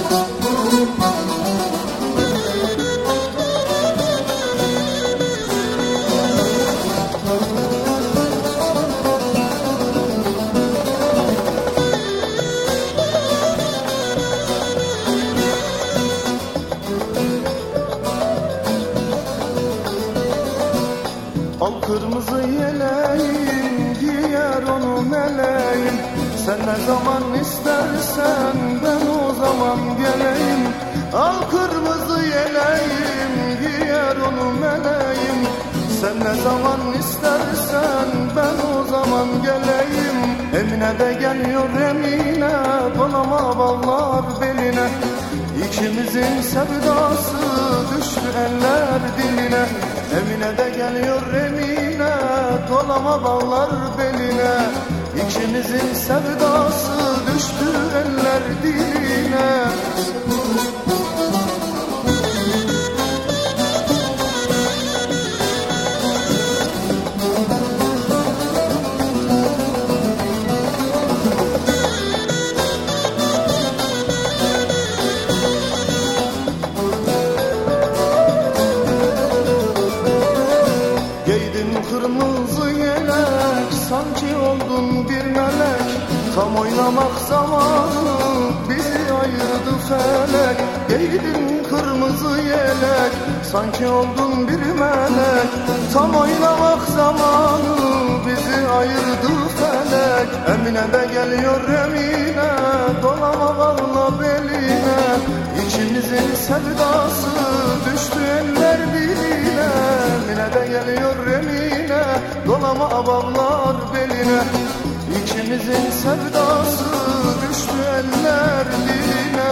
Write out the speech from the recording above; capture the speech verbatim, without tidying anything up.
Al kırmızı yeleğim, giyer onu meleğim. Sen ne zaman istersen ben o zaman geleyim. Al kırmızı yeleğim, giyer onu meleğim. Sen ne zaman istersen ben o zaman geleyim. Emine de geliyor Emine, dolama bağlar beline. İkimizin sevdası düştü eller diline. Emine de geliyor Emine, dolama bağlar beline. İkimizin sevdası düştü eller diline. Kırmızı yelek, sanki oldun bir melek. Tam oynamak zamanı, bizi ayırdı felek. Giydin kırmızı yelek, sanki oldun bir melek. Tam oynamak zamanı, bizi ayırdı felek. Emine de geliyor Emine, dolama bağla beline. İçimizin sevdası düştü eller diline. Emine de geliyor Emine, dolama bağlar beline. İkimizin sevdası düştü eller diline.